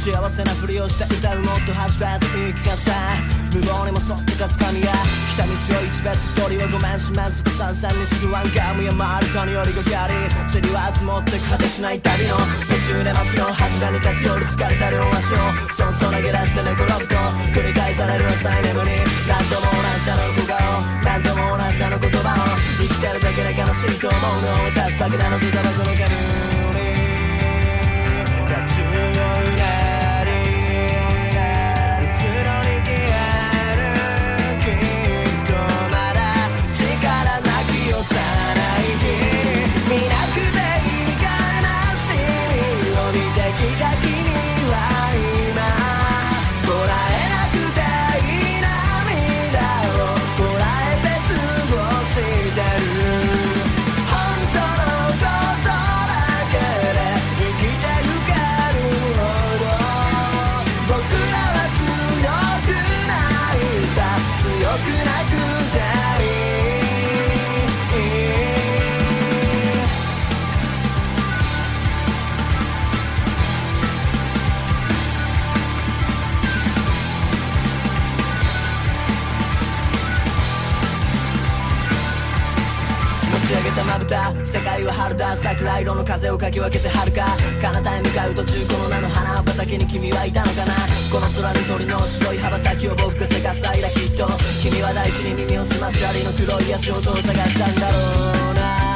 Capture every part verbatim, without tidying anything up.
幸せなふりをして歌うもっと走れと言い聞かせた無謀にもそっとかつかみが来た道を一別通りをごめんしますとさんさんに次ぐワンガムや回る谷よりごきあり塵は積もって果てしない旅の途中で街の柱に立ち寄り疲れた両足をそっと投げ出して寝転ぶと繰り返される浅い眠り何度も同じあの小顔何度も同じあの言葉を生きてるだけで悲しいと思うの私だけなのとタバコの煙が強いなりいつのに消えるきっとまだ力なき幼い日に見なくていい悲しみを見てきた君は今こらえなくていい涙をこらえて過ごしてる本当のことだけで生きてゆけるほど僕らは強くないさ強くなくて持ち上げたまぶた世界は春だ桜色の風をかき分けて遥か彼方へ向かう途中この名の花畑に君はいたのかなこの空に鳥の白い羽ばたきを僕がせかす間きっと君は大地に耳を澄まし針の黒い足音を探したんだろうな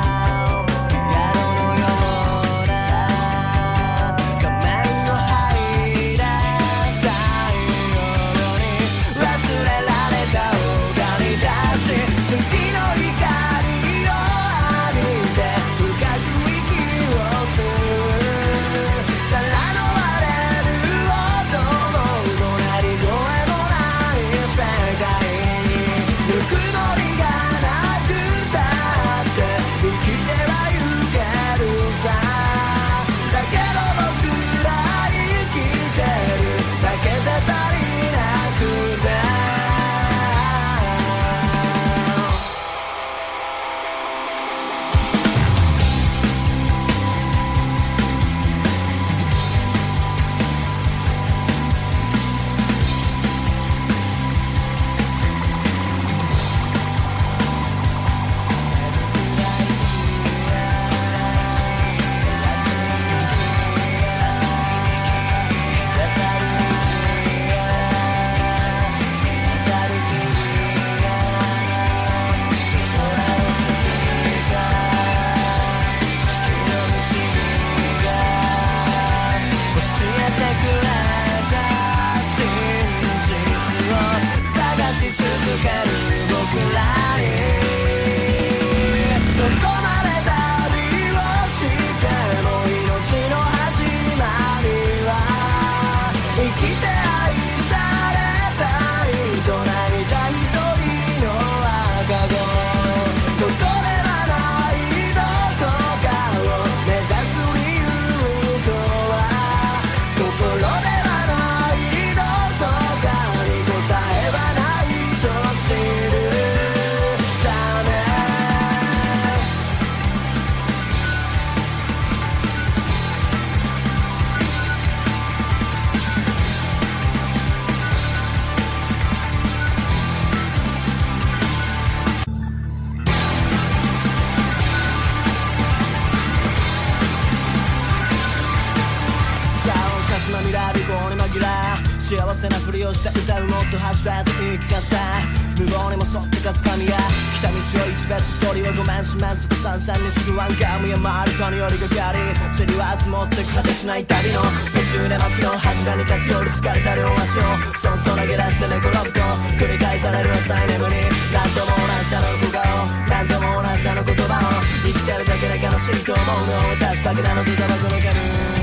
幸せなふりをして歌うもっと走れと言い聞かせた無謀にもそっとかつかみが来た道を一別通りをごめんしますとさんさんに次ぐワンガムや回る谷よりごきあり塵は積もって果てしない旅の途中で街の柱に立ち寄り疲れた両足をそっと投げ出して寝転ぶと繰り返される浅い眠り何度も同じあの小顔何度も同じあの言葉を生きてるだけで悲しいと思うの私だけなのとタバコの煙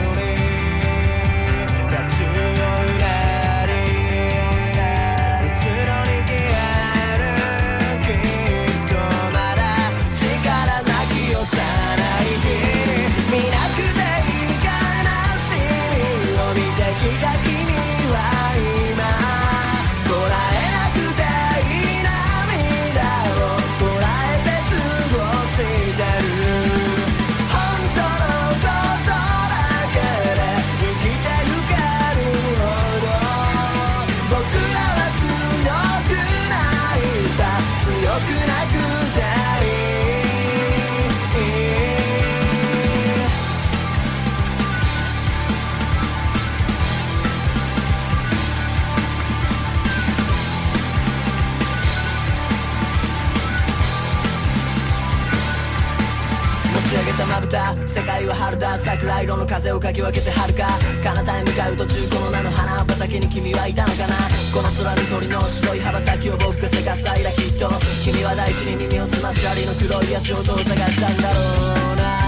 が強いな本当のことだは春だ桜色の風をかき分けて遥か彼方へ向かう途中この名の花畑に君はいたのかなこの空に鳥の白い羽ばたきを僕がせかす間きっと君は大地に耳を澄ましアリの黒い足音を探したんだろうな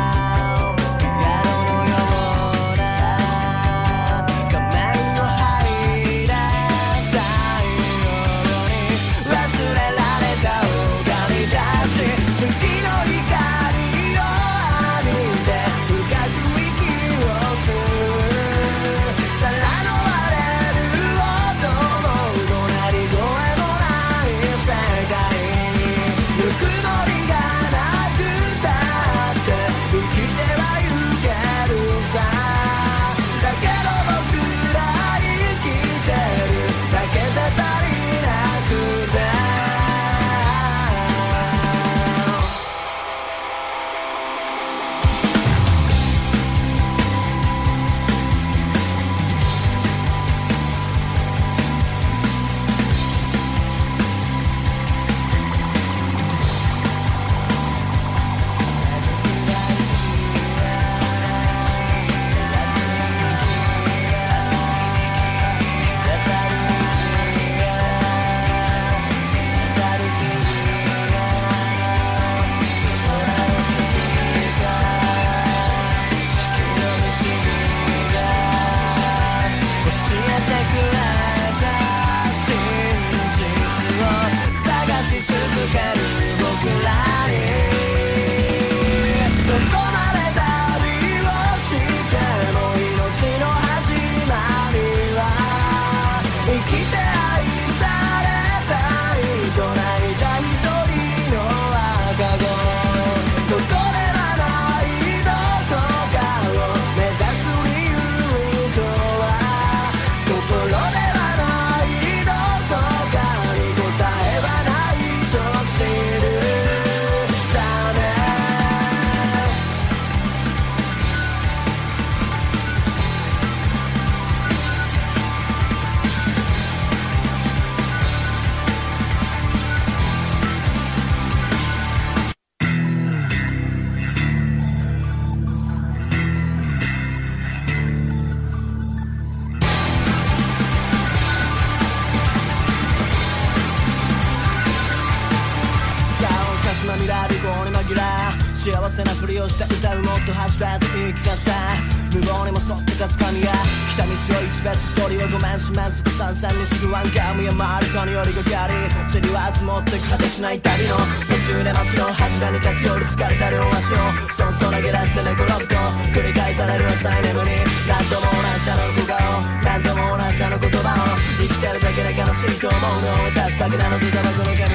幸せなふりをして歌うもっと走れと言い聞かせた無謀にも沿ってかつかみや来た道を一別鳥はごめんします三々にすぐワンガムや回る谷よりがかり塵は積もって果てしない旅の途中で街の柱に立ち寄る疲れた両足をそっと投げ出して寝転ぶと繰り返される浅い眠り何とも同じあの小顔何とも同じあの言葉を生きてるだけで悲しいと思うの私だけなのとタバコの煙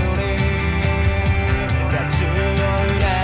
が宙を揺れ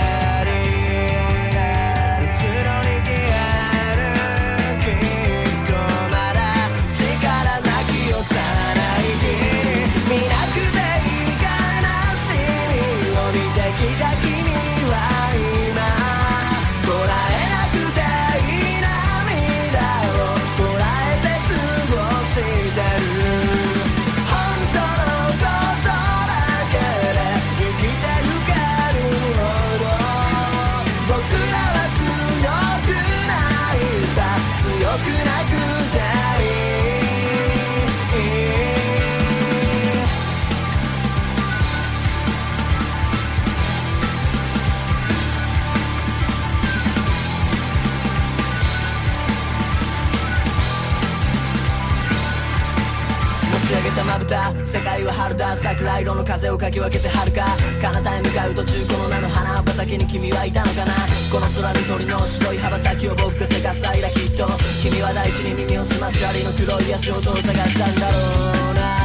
世界は春だ桜色の風をかき分けて遥か彼方へ向かう途中この名の花畑に君はいたのかなこの空に鳥の白い羽ばたきを僕がせかす間きっと君は大地に耳を澄ましアリの黒い足音を探したんだろうな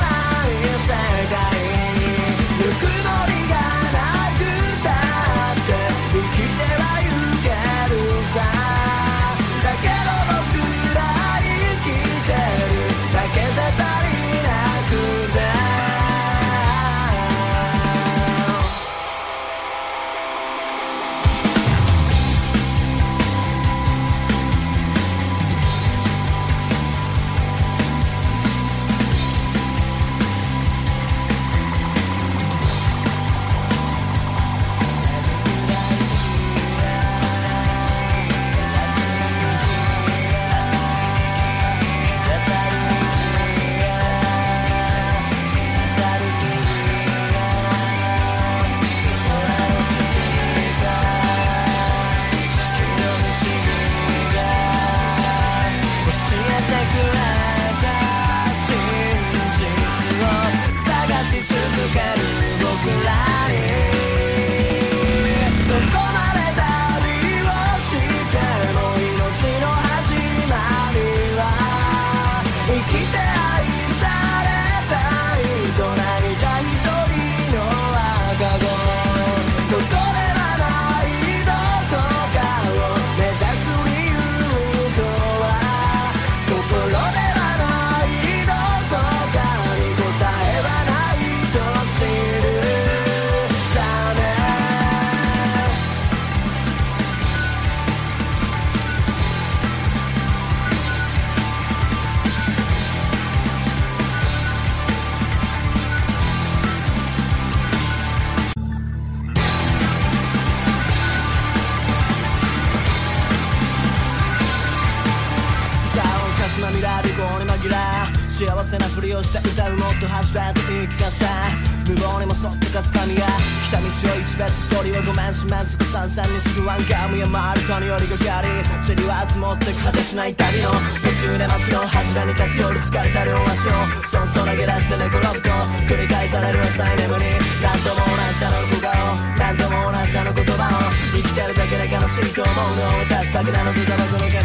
ぬくもりがなくたってせなふりをして歌うもっと走れと言い聞かせた無謀にもそっとかつかみが来た道を一別鳥をごめんしますご参戦に次ぐワンガムや回る谷よりがかり塵は積もって果てしない旅の途中で街の柱に立ち寄る疲れた両足をそっと投げ出して寝転ぶと繰り返される浅い眠り何度も同じあの小顔何度も同じあの言葉を生きてるだけで悲しいと思うのを私だけなのとタバコの煙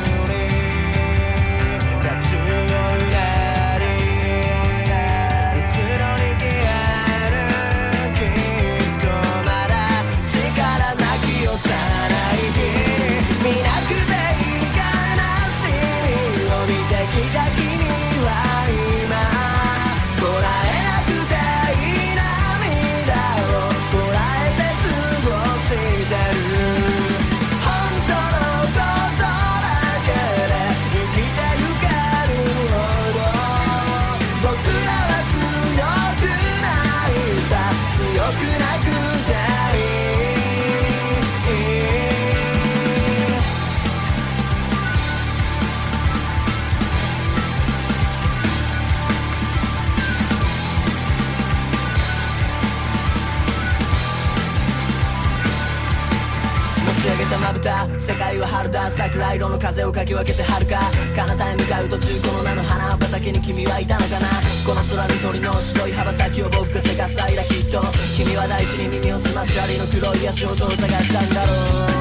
が強いなりいつのに消えるきっとまだ力なき幼い日に見なくていい悲しみを見てきた君は今こらえなくていい涙をこらえて過ごしてる本当のことだけで生きてゆけるほど僕らは強くないさ強くなくていい持ち上げたまぶた世界は春だ桜色の風をかき分けて遥か彼方へ向かう途中この名の花畑に君はいたのかなこの空に鳥の白い羽ばたきを僕がせかす間きっと君は大地に耳を澄ましありの黒い足音を探したんだろう